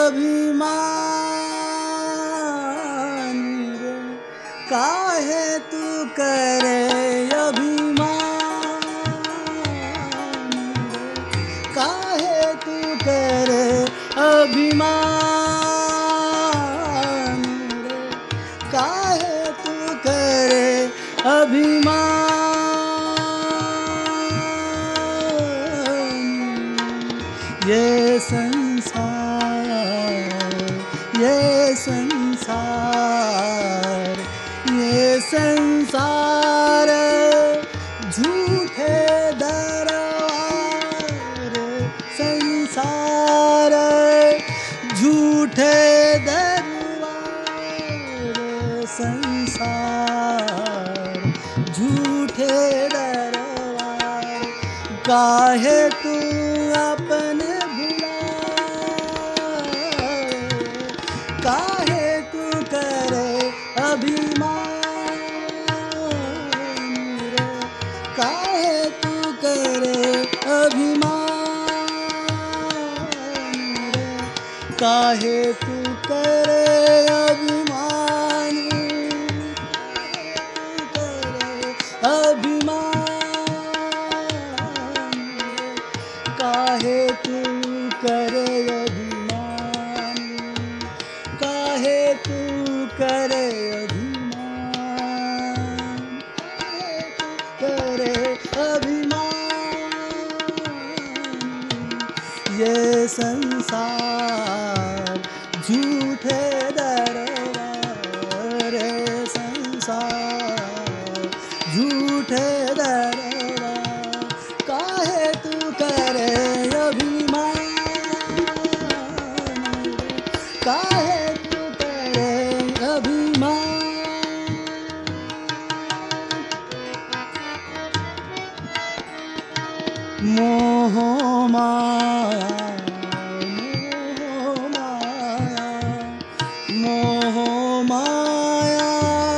अभिमान रे, काहे तू करे अभिमान रे, काहे तू करे अभिमान रे, काहे तू करे अभिमान। ये संसार, ये संसार झूठे दरबार, संसार झूठे दरबार, संसार झूठे दरबार। काहे तू अपने काहे तू करे अभिमान रे, काहे तू करे अभिमान रे, काहे तू करे अभिमान रे, काहे तू करे अभिमान, काहे तू करे अभिमान, करे अभिमान। ये संसार झूठे दरबार, संसार झूठे दरबार। काहे तू करे अभिमान, काहे तू करे अभिमान। मोह माया, मोह माया,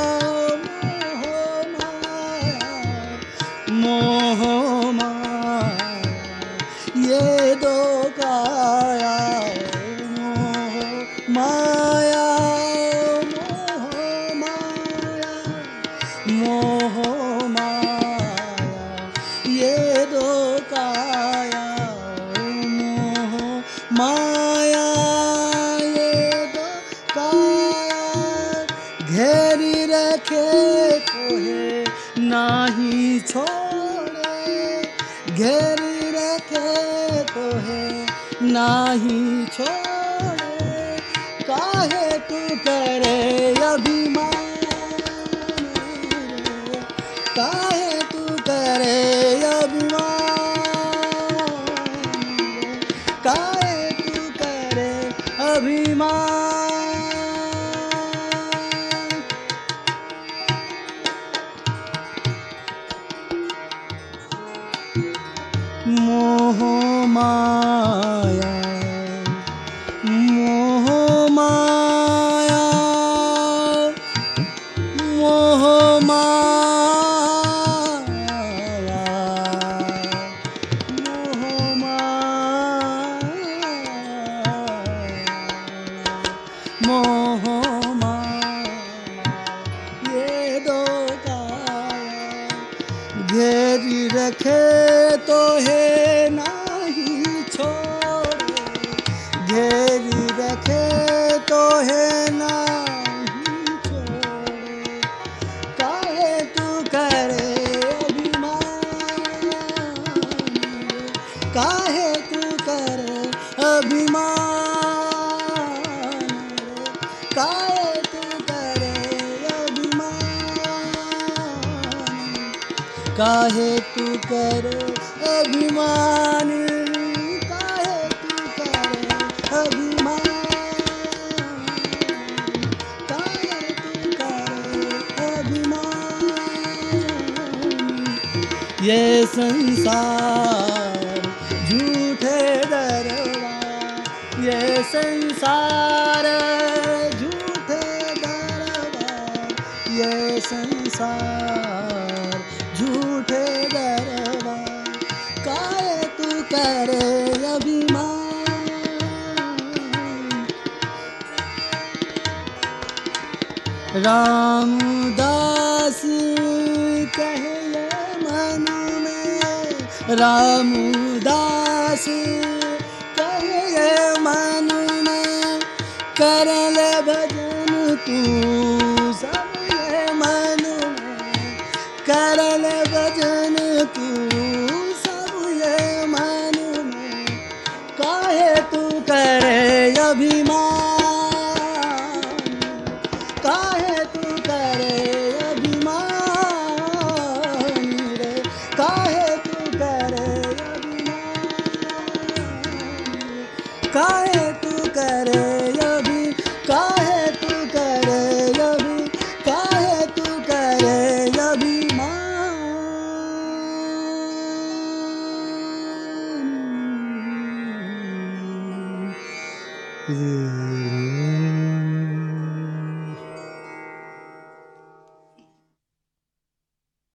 मोह माया, ये दो काया। मोह माया, मोह माया, ये दो काया। मोह माया, ये दो काया, घेरी रखे तोहे नाही छोड़े, घेरी रखे तोहे नाही छोड़े। काहे तू करे अभिमान रे, काहे तू करे अभिमान रे, काहे तू करे अभिमान। मोह माया, मोह माया, मोह माया, मोह माया, मोह माया, ये दो काया। घेरी रखे तो है नाही छोड़े, घेरी रखे तो है नाही छोड़े। काहे तू करे अभिमान, काहे तू करे अभिमान, काहे तू करे अभिमान, काहे तू करे अभिमान, काहे तू करे अभिमान, काहे तू करे अभिमान। ये संसार झूठे दरबार, ये संसार झूठे दरबार, ये संसार झूठे दरबार। काहे तू करे अभिमान, रामदास कहे ये मन में, रामदास कहे ये मन में, कर ले भजन तू सब ये मन में, कर ले भजन तू सब ये मन में, काहे तू करे अभिमान, काहे तू करे अभिमान रे, काहे तू करे अभिमान, काहे तू करे अभि, काहे तू करे अभि, काहे तू करे अभिमान।